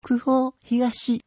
九宝東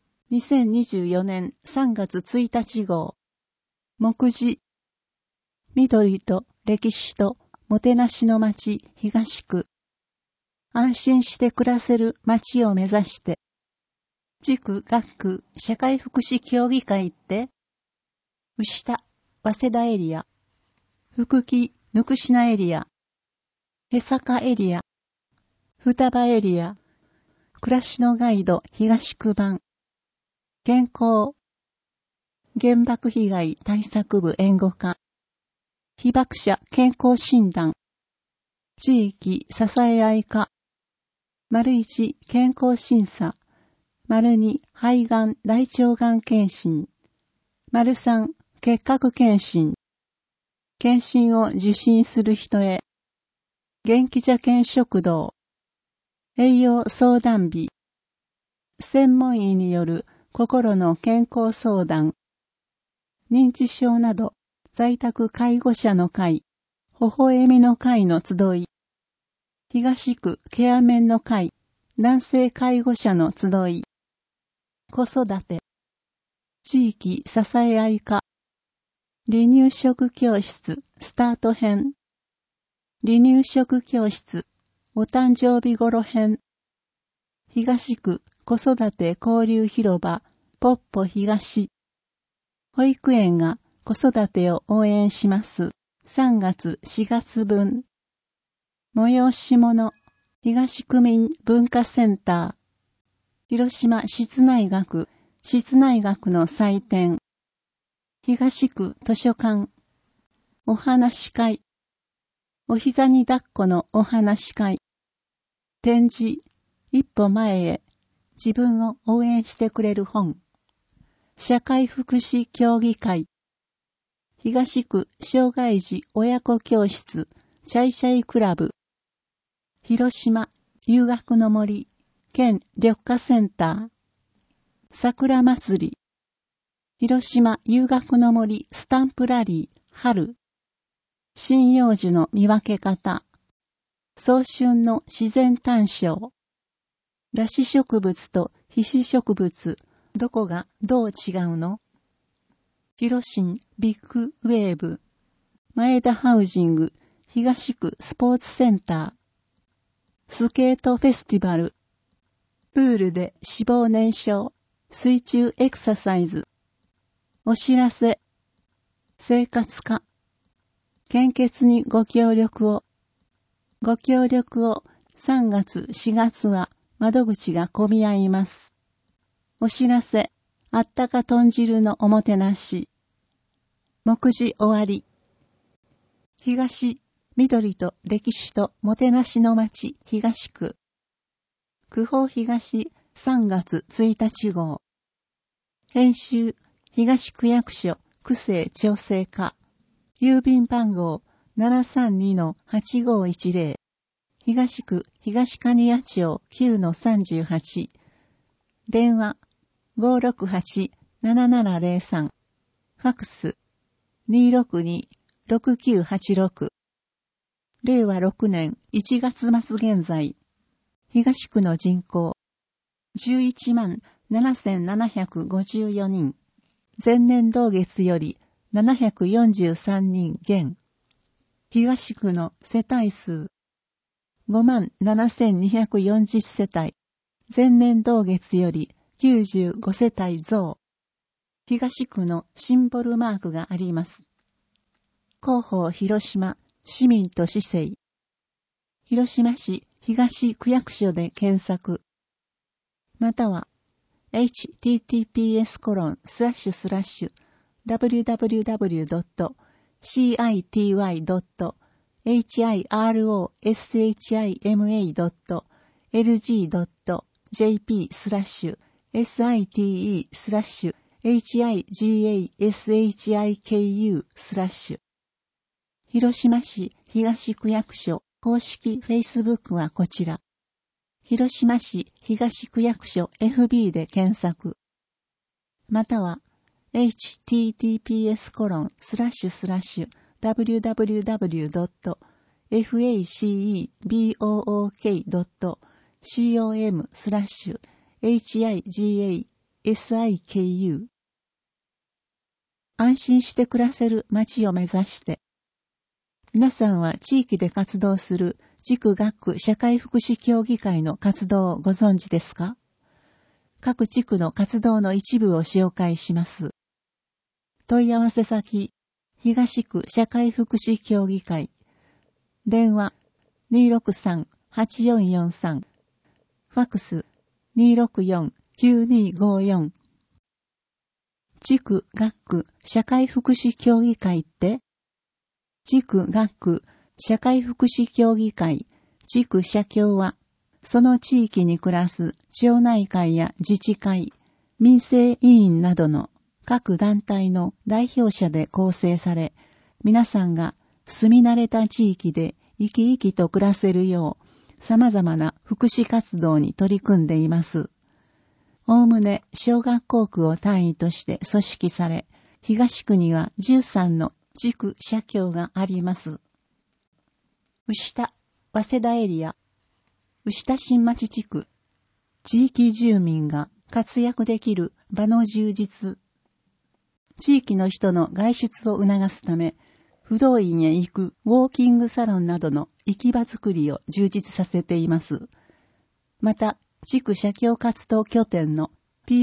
2024年3月1日号目次緑と歴史ともてなしの町東区安心して暮らせる町を目指して地区学区社会福祉協議会って牛田早稲田エリア福木ぬくしなエリアへさかエリア双葉エリア暮らしのガイド東区版健康原爆被害対策部援護課被爆者健康診断地域支え合い課丸1健康審査丸2肺がん大腸がん検診丸3結核検診検診を受診する人へ元気茶健食堂栄養相談日専門医による心の健康相談認知症など在宅介護者の会微笑みの会の集い東区ケアメンの会男性介護者の集い子育て地域支え合い課離乳食教室スタート編離乳食教室お誕生日頃編東区子育て交流広場ポッポ東保育園が子育てを応援します3月4月分催し物東区民文化センター広島室内学の祭典東区図書館お話し会お膝に抱っこのお話し会展示一歩前へ自分を応援してくれる本社会福祉協議会東区障害児親子教室チャイシャイクラブ広島遊学の森県緑化センター桜祭り広島遊学の森スタンプラリー春針葉樹の見分け方早春の自然誕生裸子植物と被子植物どこがどう違うの広新ビッグウェーブ前田ハウジング東区スポーツセンタースケートフェスティバルプールで脂肪燃焼水中エクササイズお知らせ生活科献血にご協力を3月4月は窓口が混み合いますお知らせあったか豚汁のおもてなし目次終わり東緑と歴史ともてなしの町東区九宝東3月1日号編集東区役所区政調整課郵便番号 732-8510 東区東蟹谷町 9-38 電話 568-7703 ファックス 262-6986 令和6年1月末現在東区の人口 117,754 人前年同月より743人減東区の世帯数 57,240 世帯前年同月より95世帯増東区のシンボルマークがあります広報広島市民と市政広島市東区役所で検索または https://www.city.higashiku/site.higashiku/ 広島市東区役所公式フェイスブックはこちら広島市東区役所 FB で検索または https://www.facebook.com/ HIGASIKU。安心して暮らせる街を目指して、皆さんは地域で活動する地区学区社会福祉協議会の活動をご存知ですか？各地区の活動の一部を紹介します。問い合わせ先、東区社会福祉協議会。電話、263-8443。ファクス、264-9254。地区学区社会福祉協議会って？地区学区社会福祉協議会、地区社協は、その地域に暮らす町内会や自治会、民生委員などの各団体の代表者で構成され、皆さんが住み慣れた地域で生き生きと暮らせるよう、様々な福祉活動に取り組んでいます。おおむね小学校区を単位として組織され、東区には13の地区社協があります。牛田、早稲田エリア、牛田新町地区、地域住民が活躍できる場の充実。地域の人の外出を促すため、不動院へ行くウォーキングサロンなどの行き場づくりを充実させています。また、地区社協活動拠点の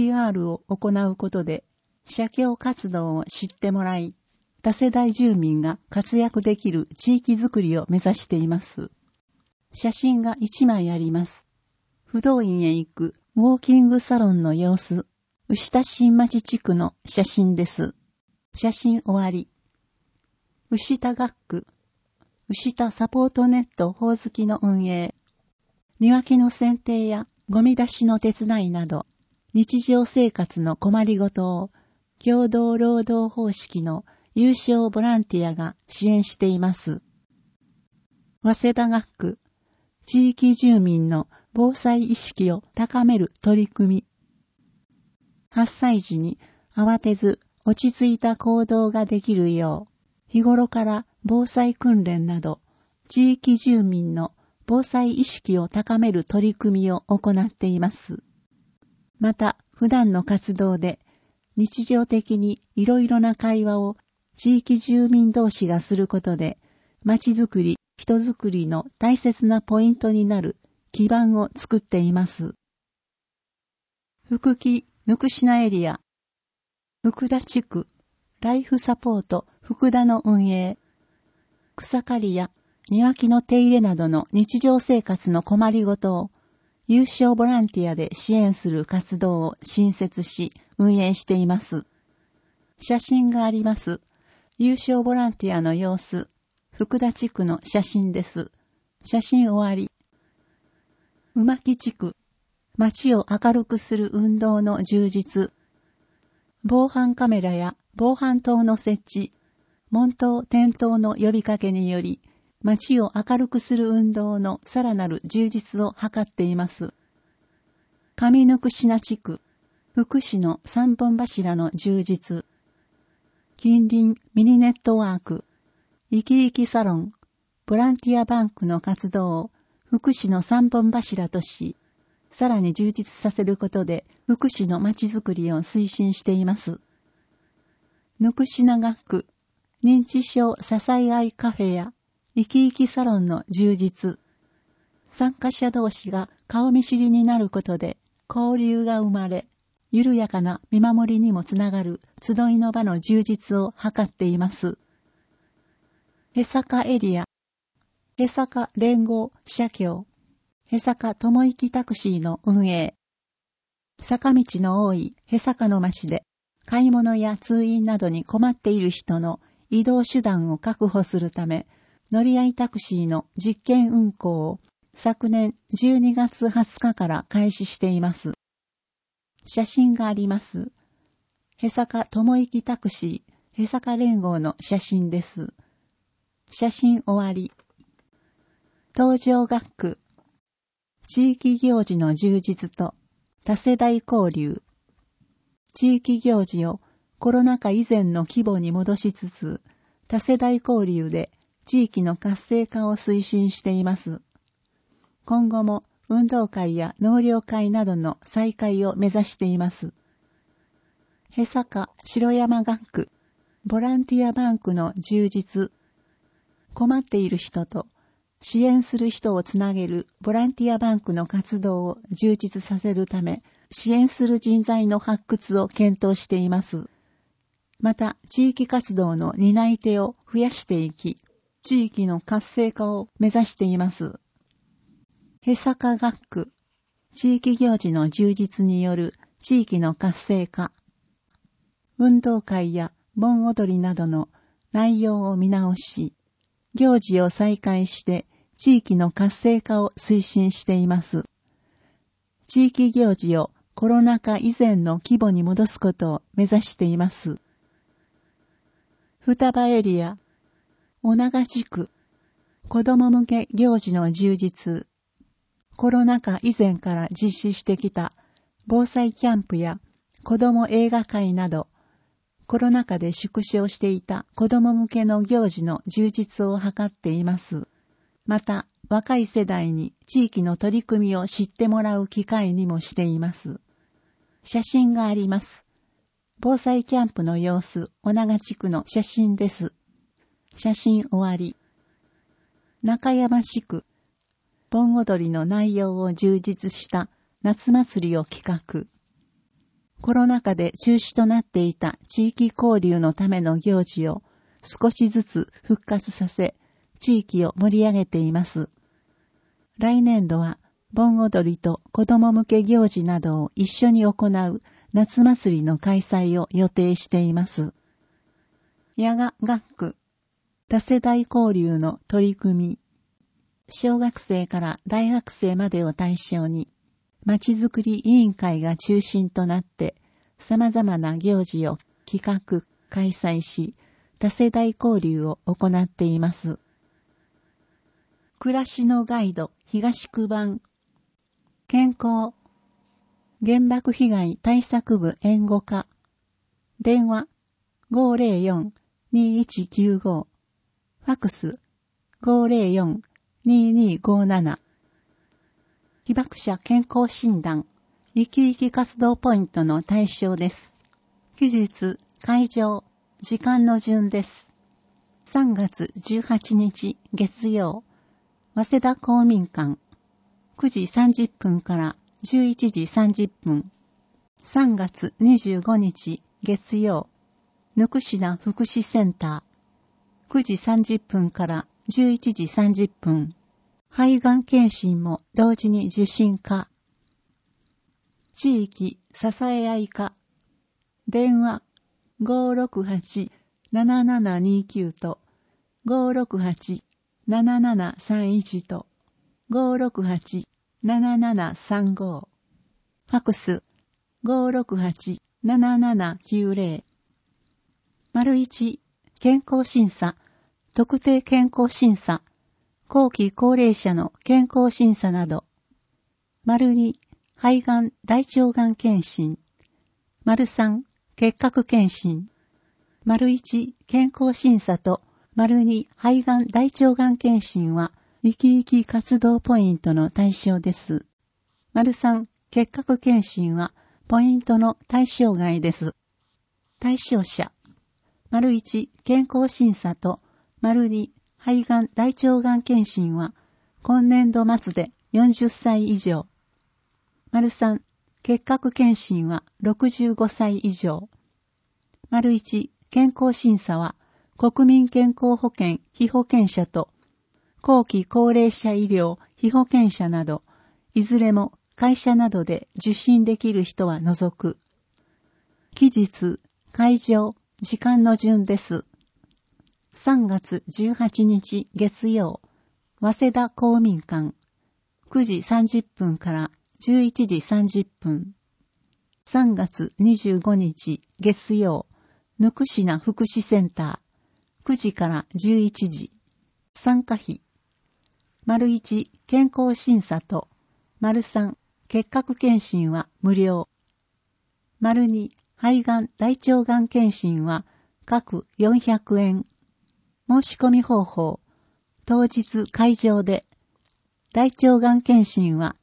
PR を行うことで、社協活動を知ってもらい、多世代住民が活躍できる地域づくりを目指しています。写真が1枚あります。不動院へ行くウォーキングサロンの様子、牛田新町地区の写真です。写真終わり。牛田学区、牛田サポートネットほおずきの運営、庭木の剪定やゴミ出しの手伝いなど、日常生活の困りごとを共同労働方式の有償ボランティアが支援しています。早稲田学区、地域住民の防災意識を高める取り組み。発災時に慌てず落ち着いた行動ができるよう、日頃から防災訓練など、地域住民の防災意識を高める取り組みを行っています。また、普段の活動で、日常的にいろいろな会話を地域住民同士がすることで、町づくり、人づくりの大切なポイントになる基盤を作っています。福木ぬくしなエリア、福田地区、ライフサポート福田の運営、草刈りや庭木の手入れなどの日常生活の困りごとを有償ボランティアで支援する活動を新設し運営しています。写真があります。有償ボランティアの様子、福田地区の写真です。写真終わり。馬木地区、街を明るくする運動の充実。防犯カメラや防犯灯の設置、門灯点灯の呼びかけにより、街を明るくする運動のさらなる充実を図っています。上ぬくしな地区、福祉の三本柱の充実。近隣ミニネットワーク、生き生きサロン、ボランティアバンクの活動を福祉の三本柱とし、さらに充実させることで福祉の街づくりを推進しています。ぬくしな学区、認知症支え合いカフェや生き生きサロンの充実。参加者同士が顔見知りになることで交流が生まれ、緩やかな見守りにもつながる集いの場の充実を図っています。へさかエリア、へさか連合社協、へさかともいきタクシーの運営。坂道の多いへさかの町で、買い物や通院などに困っている人の移動手段を確保するため、乗り合いタクシーの実験運行を昨年12月20日から開始しています。写真があります。へさかともいきタクシー、へさか連合の写真です。写真終わり。東条学区、地域行事の充実と多世代交流。地域行事をコロナ禍以前の規模に戻しつつ、多世代交流で地域の活性化を推進しています。今後も運動会や納涼会などの再開を目指しています。へさか城山学区、ボランティアバンクの充実、困っている人と支援する人をつなげるボランティアバンクの活動を充実させるため、支援する人材の発掘を検討しています。また、地域活動の担い手を増やしていき、地域の活性化を目指しています。へさか学区、地域行事の充実による地域の活性化、運動会や盆踊りなどの内容を見直し、行事を再開して地域の活性化を推進しています。地域行事をコロナ禍以前の規模に戻すことを目指しています。双葉エリア、尾長地区、子ども向け行事の充実、コロナ禍以前から実施してきた防災キャンプや子ども映画会など、コロナ禍で縮小していた子ども向けの行事の充実を図っています。また、若い世代に地域の取り組みを知ってもらう機会にもしています。写真があります。防災キャンプの様子、尾長地区の写真です。写真終わり。中山地区、盆踊りの内容を充実した夏祭りを企画。コロナ禍で中止となっていた地域交流のための行事を少しずつ復活させ、地域を盛り上げています。来年度は盆踊りと子ども向け行事などを一緒に行う夏祭りの開催を予定しています。矢賀学区、多世代交流の取り組み、小学生から大学生までを対象に、まちづくり委員会が中心となって様々な行事を企画、開催し、多世代交流を行っています。暮らしのガイド東区版、健康、原爆被害対策部援護課、電話 504-2195、ファクス 504-2257、被爆者健康診断、生き生き活動ポイントの対象です。期日、会場、時間の順です。3月18日月曜、早稲田公民館、9時30分から11時30分。3月25日月曜、ぬくしな福祉センター、9時30分から11時30分。肺がん検診も同時に受診可。地域支え合い課、電話 568-7729 と 568-7731 と 568-7735、ファクス 568-7790。丸1、健康審査、特定健康審査、後期高齢者の健康審査など。丸2、肺がん大腸がん検診。丸3、結核検診。丸1、健康審査と丸2、肺がん大腸がん検診は生き生き活動ポイントの対象です。丸3、結核検診はポイントの対象外です。対象者。丸1、健康審査と丸2、肺がん大腸がん検診は今年度末で40歳以上。丸3、結核検診は65歳以上。丸1、健康審査は国民健康保険被保険者と後期高齢者医療被保険者など、いずれも会社などで受診できる人は除く。期日、会場、時間の順です。3月18日月曜、早稲田公民館、9時30分から11時30分。3月25日月曜、ぬくしな福祉センター、9時から11時。参加費。丸1、健康審査と、丸3、結核検診は無料。丸2、肺がん大腸がん検診は各400円。申し込み方法。当日会場で。大腸がん検診は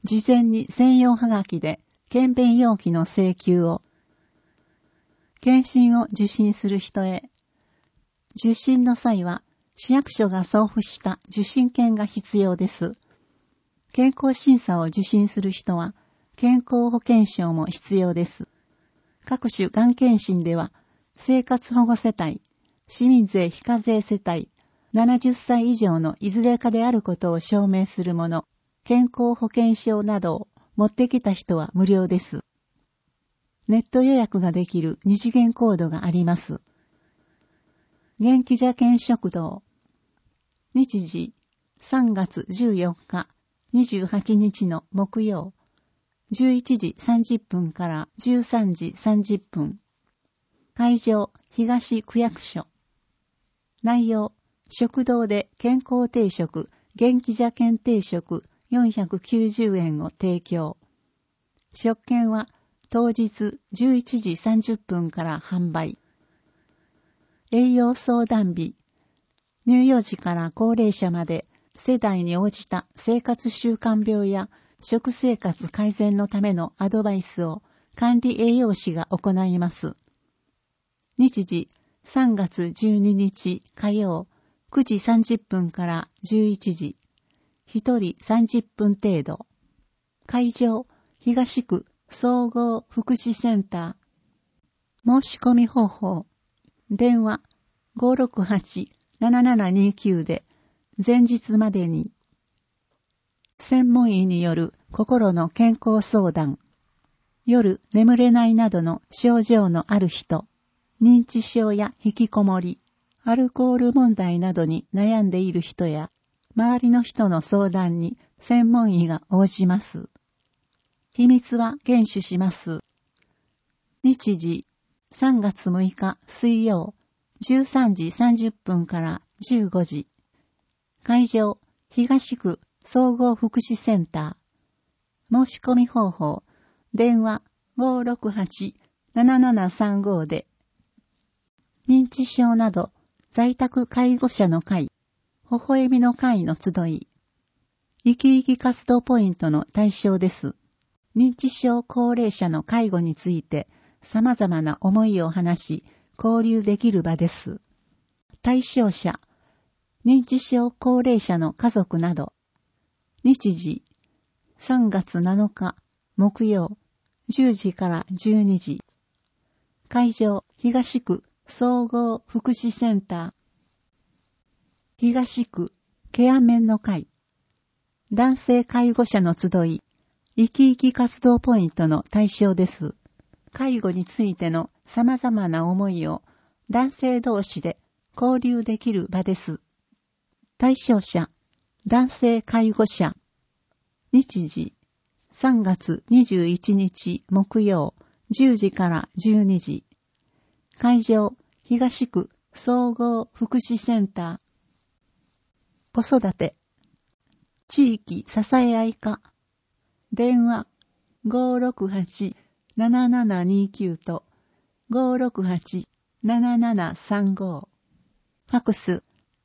事前に専用はがきで検便要記の請求を。検診を受診する人へ。受診の際は市役所が送付した受診券が必要です。健康審査を受診する人は健康保険証も必要です。各種がん検診では生活保護世帯、市民税非課税世帯、70歳以上のいずれかであることを証明するもの、健康保険証などを持ってきた人は無料です。ネット予約ができる二次元コードがあります。元気茶券食堂。日時、3月14日、28日の木曜、11時30分から13時30分。会場、東区役所。内容、食堂で健康定食、元気茶券定食490円を提供。食券は当日11時30分から販売。栄養相談日。乳幼児から高齢者まで世代に応じた生活習慣病や食生活改善のためのアドバイスを管理栄養士が行います。日時、3月12日火曜、9時30分から11時。1人30分程度。会場、東区総合福祉センター。申し込み方法。電話 568-7729 で前日までに。専門医による心の健康相談。夜眠れないなどの症状のある人。認知症や引きこもり、アルコール問題などに悩んでいる人や、周りの人の相談に専門医が応じます。秘密は厳守します。日時、3月6日水曜、13時30分から15時。会場、東区総合福祉センター。申し込み方法、電話 568-7735 で。認知症など在宅介護者の会、微笑みの会の集い。生き生き活動ポイントの対象です。認知症高齢者の介護について様々な思いを話し、交流できる場です。対象者、認知症高齢者の家族など。日時、3月7日木曜、10時から12時。会場、東区総合福祉センター。東区ケアメンの会。男性介護者の集い、生き生き活動ポイントの対象です。介護についての様々な思いを男性同士で交流できる場です。対象者、男性介護者。日時、3月21日木曜、10時から12時。会場、東区総合福祉センター。子育て。地域支え合い課。電話 568-7729 と 568-7735。ファクス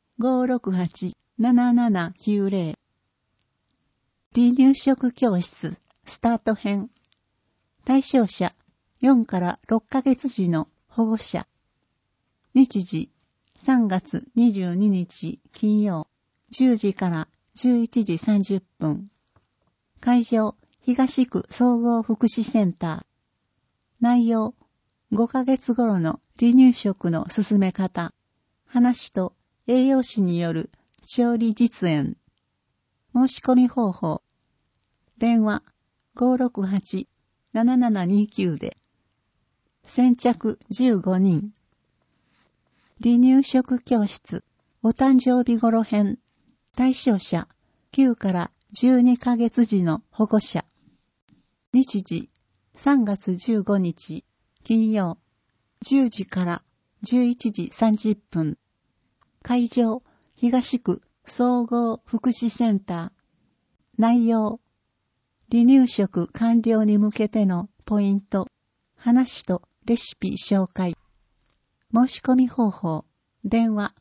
568-7790。離乳食教室スタート編。対象者4から6ヶ月時の保護者。日時3月22日金曜、10時から11時30分。会場、東区総合福祉センター。内容、5ヶ月頃の離乳食の進め方。話と栄養士による調理実演。申し込み方法。電話 568-7729 で。先着15人。離乳食教室、お誕生日頃編。対象者、9から12ヶ月時の保護者。日時、3月15日、金曜、10時から11時30分。会場、東区総合福祉センター。内容、離乳食完了に向けてのポイント、話とレシピ紹介。申し込み方法、電話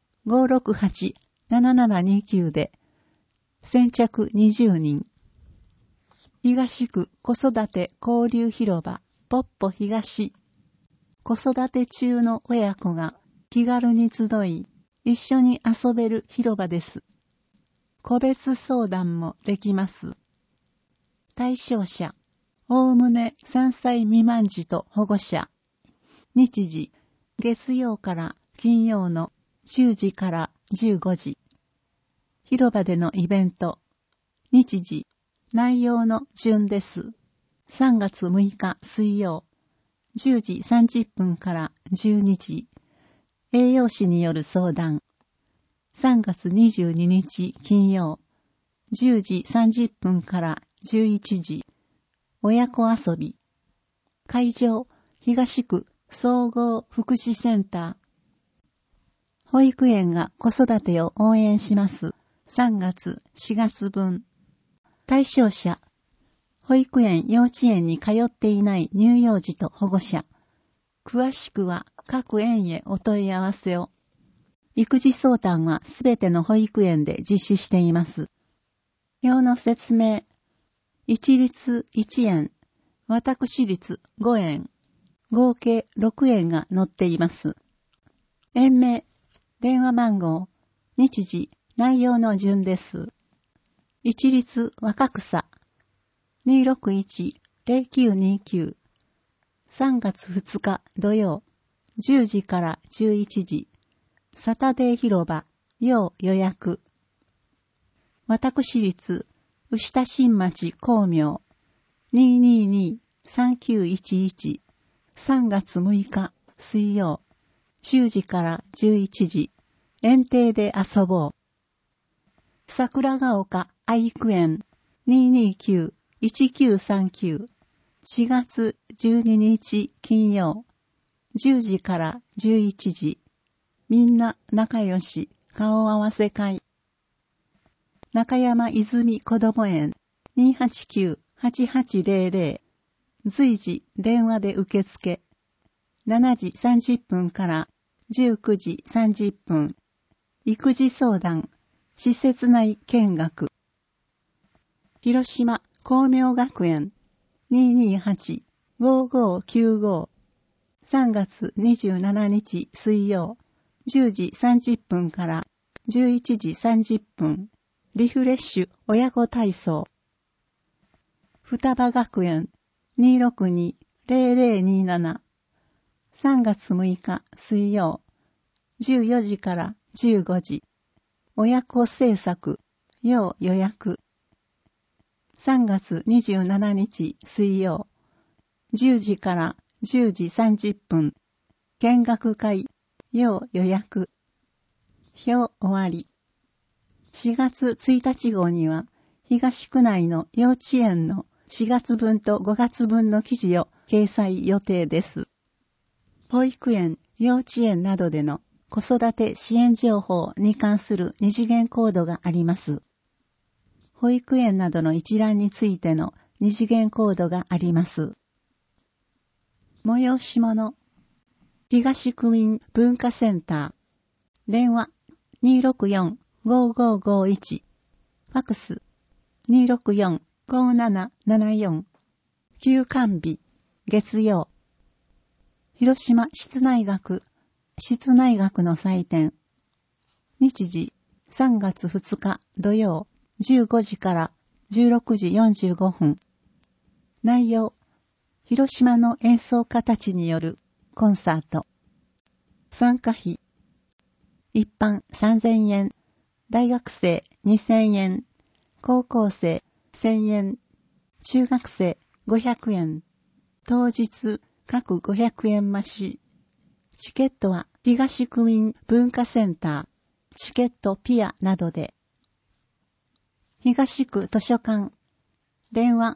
568-7729 で、先着20人。 東区子育て交流広場ポッポ東。子育て中の親子が気軽に集い、一緒に遊べる広場です。個別相談もできます。対象者、おおむね3歳未満児と保護者。日時、月曜から金曜の10時から15時。広場でのイベント。日時、内容の順です。3月6日水曜、10時30分から12時。栄養士による相談。3月22日金曜、10時30分から11時。親子遊び。会場、東区総合福祉センター。保育園が子育てを応援します。3月、4月分。対象者、保育園、幼稚園に通っていない乳幼児と保護者。詳しくは各園へお問い合わせを。育児相談はすべての保育園で実施しています。表の説明。一律1円、私立5円、合計6円が載っています。園名、電話番号、日時、内容の順です。一律若草 261-0929 3月2日土曜10時から11時サタデー広場要予約。私立牛田新町光明 222-3911 3月6日水曜10時から11時園庭で遊ぼう。桜ヶ丘愛育園 229-1939 4月12日金曜10時から11時みんな仲良し顔合わせ会。中山泉こども園 289-8800 随時電話で受付。7時30分から19時30分育児相談施設内見学。広島光明学園 228-5595 3月27日水曜10時30分から11時30分リフレッシュ親子体操。双葉学園 262-0027 3月6日水曜14時から15時親子制作要予約。3月27日水曜10時から10時30分見学会要予約。表終わり。4月1日号には東区内の幼稚園の4月分と5月分の記事を掲載予定です。保育園、幼稚園などでの子育て支援情報に関する二次元コードがあります。保育園などの一覧についての二次元コードがあります。催し物。東区民文化センター。電話264-5551。ファクス264-5774。休館日。月曜。広島室内学の祭典。日時3月2日土曜15時から16時45分。内容、広島の演奏家たちによるコンサート。参加費、一般3000円、大学生2000円、高校生1000円、中学生500円、当日各500円増し。チケットは東区民文化センター、チケットピアなどで。東区図書館。電話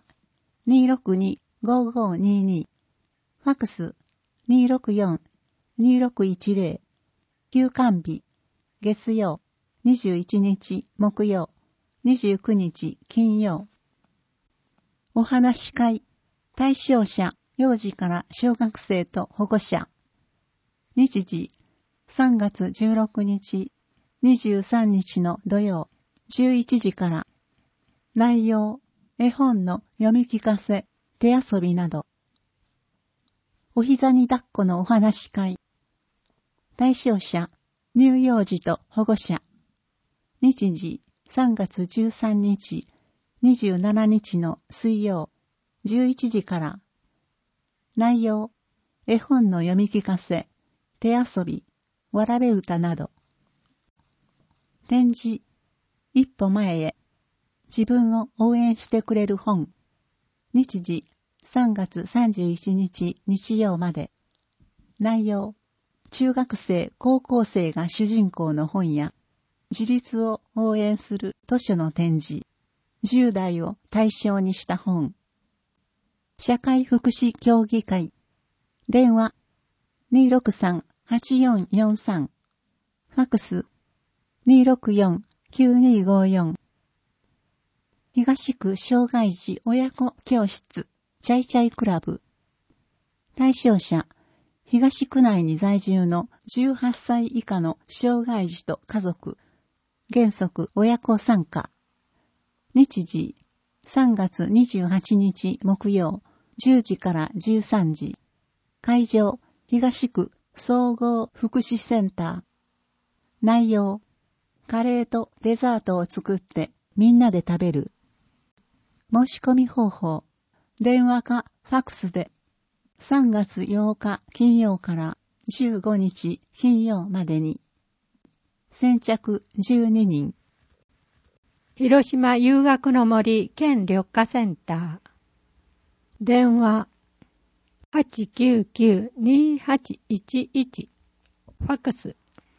262-5522。ファクス264-2610。休館日。月曜21日木曜29日金曜。お話し会。対象者幼児から小学生と保護者。日時3月16日23日の土曜11時から。内容、 絵本の読み聞かせ、手遊びなど。お膝に抱っこのお話し会。対象者、乳幼児と保護者。日時、3月13日、27日の水曜、11時から。内容、絵本の読み聞かせ、手遊び、わらべ歌など。展示、一歩前へ、自分を応援してくれる本。日時、3月31日日曜まで。内容、中学生、高校生が主人公の本や、自立を応援する図書の展示、10代を対象にした本。社会福祉協議会。電話、263-8443。ファックス、264-9254。東区障害児親子教室、チャイチャイクラブ。対象者、東区内に在住の18歳以下の障害児と家族、原則親子参加。日時、3月28日木曜、10時から13時。会場、東区総合福祉センター。内容、カレーとデザートを作ってみんなで食べる。申し込み方法、電話かファックスで、3月8日金曜から15日金曜までに。先着12人。 広島遊学の森県緑化センター。電話 899-2811。ファックス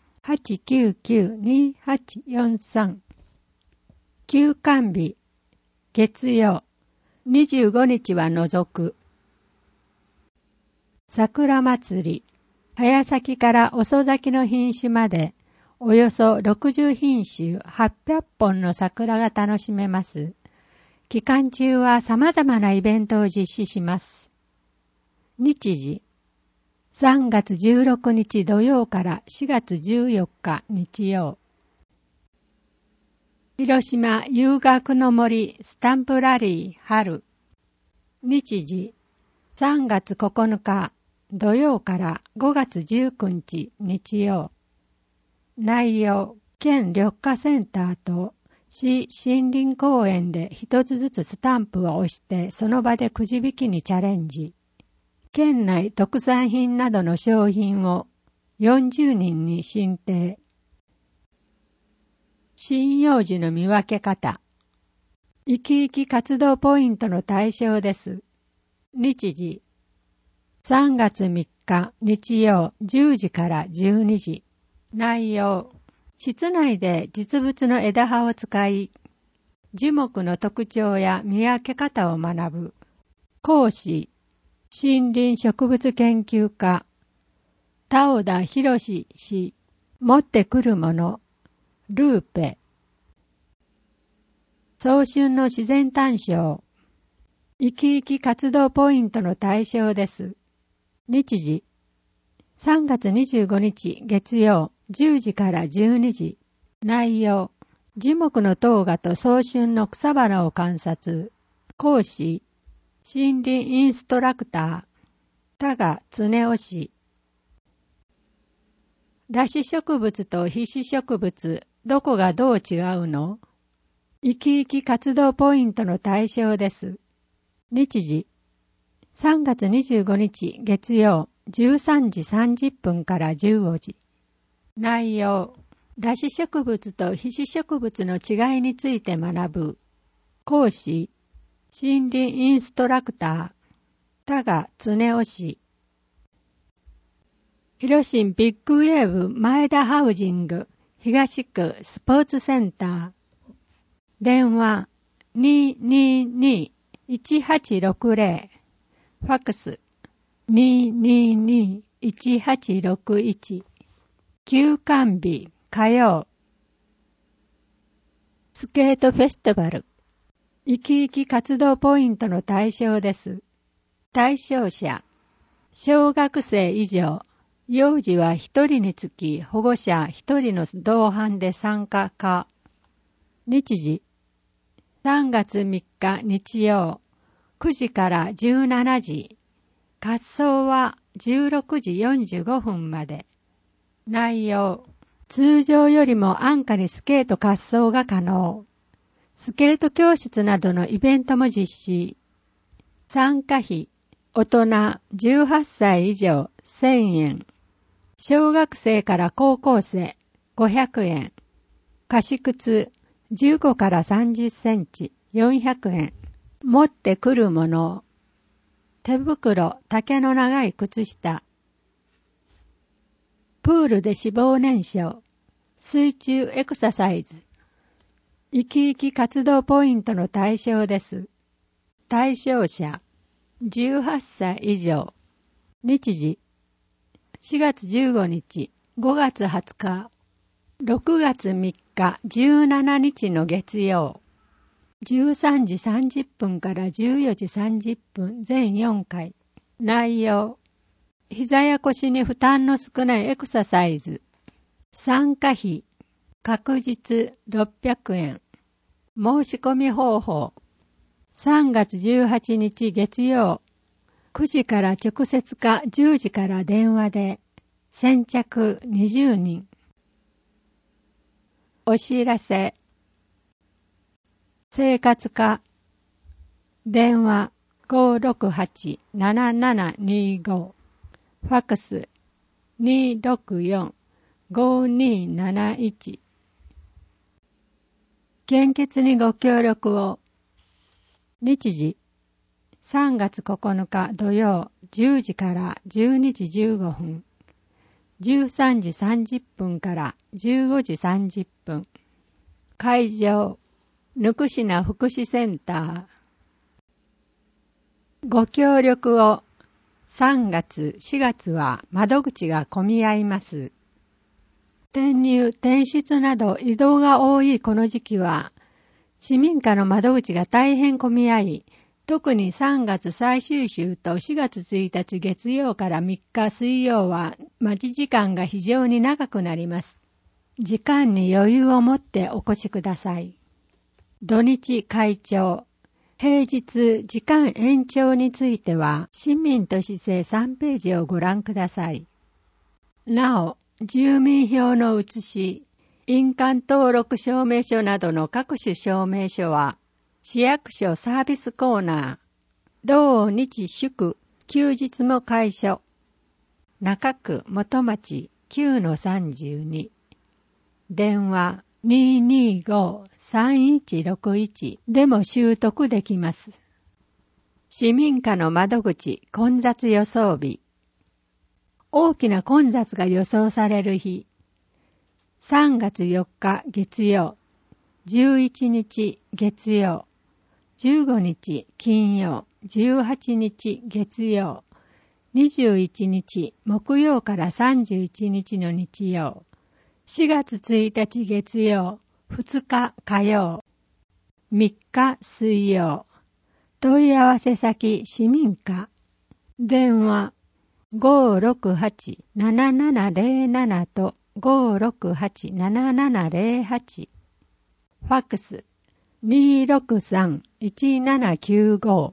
899-2843。休館日月曜25日は除く。桜祭り、早咲きから遅咲きの品種まで、およそ60品種800本の桜が楽しめます。期間中は様々なイベントを実施します。日時、3月16日土曜から4月14日日曜。広島遊学の森スタンプラリー春。日時、3月9日土曜から5月19日日曜。内容、県緑化センターと市森林公園で一つずつスタンプを押してその場でくじ引きにチャレンジ。県内特産品などの商品を40人に申請。針葉樹の見分け方。生き生き活動ポイントの対象です。日時、3月3日日曜10時から12時。内容、室内で実物の枝葉を使い、樹木の特徴や見分け方を学ぶ。講師、森林植物研究家、田尾田博氏。持ってくるもの、ルーペ。早春の自然誕生。生き生き活動ポイントの対象です。日時、3月25日月曜10時から12時。内容、樹木のトウガと早春の草花を観察。講師、森林インストラクター、田賀恒夫氏。裸子植物と被子植物、どこがどう違うの？生き生き活動ポイントの対象です。日時、3月25日月曜13時30分から15時。内容、裸子植物と被子植物の違いについて学ぶ。講師、森林インストラクター、田賀恒夫氏。広島ビッグウェーブ前田ハウジング東区スポーツセンター。電話 222-1860。ファックス 222-1861。休館日火曜。スケートフェスティバル。生き生き活動ポイントの対象です。対象者、小学生以上。幼児は1人につき保護者1人の同伴で参加か。日時、 3月3日日曜、9時から17時。滑走は16時45分まで。内容、通常よりも安価にスケート滑走が可能。スケート教室などのイベントも実施。参加費、大人18歳以上1000円。小学生から高校生500円。貸靴15から30センチ400円。持ってくるもの。手袋、丈の長い靴下。プールで脂肪燃焼。水中エクササイズ。生き生き活動ポイントの対象です。対象者、18歳以上。日時、4月15日、5月20日、6月3日、17日の月曜。13時30分から14時30分全4回。内容、膝や腰に負担の少ないエクササイズ。参加費、確実600円。申し込み方法。3月18日月曜、9時から直接か10時から電話で、先着20人。お知らせ。生活課。電話568-7725。ファックス264-5271。献血にご協力を。日時、3月9日土曜10時から12時15分。13時30分から15時30分。会場、ぬくしな福祉センター。ご協力を。3月、4月は窓口が混み合います。転入、転出など移動が多いこの時期は、市民課の窓口が大変混み合い、特に3月最終週と4月1日月曜から3日水曜は待ち時間が非常に長くなります。時間に余裕を持ってお越しください。土日会長。平日時間延長については市民と市政3ページをご覧ください。なお、住民票の写し、印鑑登録証明書などの各種証明書は、市役所サービスコーナー、同日祝、休日も開所、中区元町 9-32、電話225-3161でも習得できます。市民課の窓口混雑予想日。大きな混雑が予想される日。3月4日月曜、11日月曜、15日金曜、18日月曜、21日木曜から31日の日曜、4月1日月曜、2日火曜、3日水曜。問い合わせ先市民課。電話568-7707と568-7708。ファックス263-1795。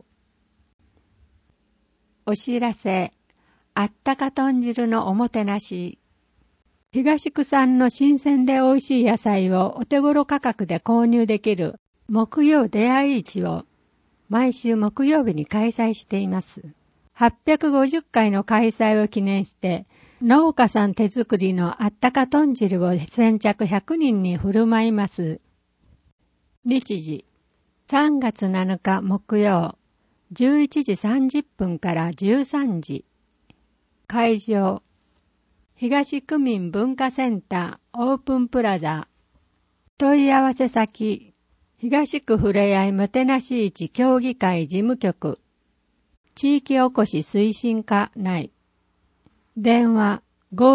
お知らせ。あったか豚汁のおもてなし。東区産の新鮮で美味しい野菜をお手頃価格で購入できる木曜出会い市を毎週木曜日に開催しています。850回の開催を記念して農家さん手作りのあったか豚汁を先着100人に振る舞います。日時、3月7日木曜、11時30分から13時。会場、東区民文化センターオープンプラザ。問い合わせ先、東区ふれあいもてなし市協議会事務局。地域おこし推進課内。電話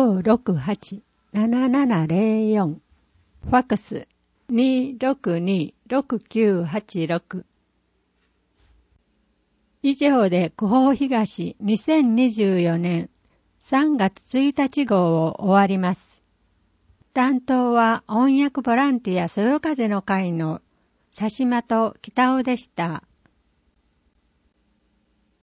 568-7704。ファックス262-6986。以上で区報東2024年3月1日号を終わります。担当は音訳ボランティアそよ風の会の佐島と北尾でした。